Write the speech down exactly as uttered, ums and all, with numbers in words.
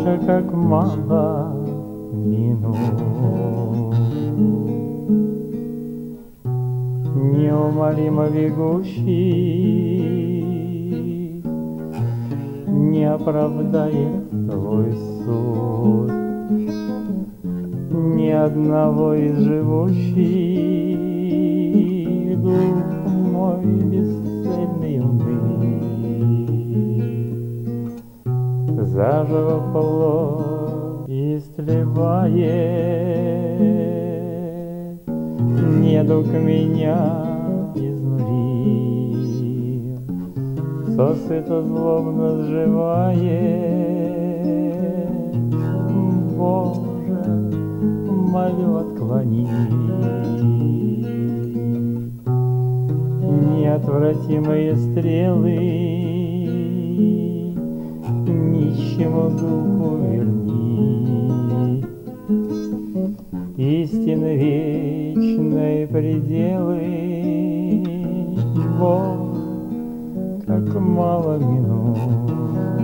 Боже, как мало минут, неумолимо бегущий, не оправдает твой суд ни одного из живущих. Дух мой бесцельный унылый, заживо плоть истлевает, недуг меня изнурил, сосыто злобно сживает. Боже, молю, отклони неотвратимые стрелы, нищему духу верни истины вечные пределы. Бог, как мало минут.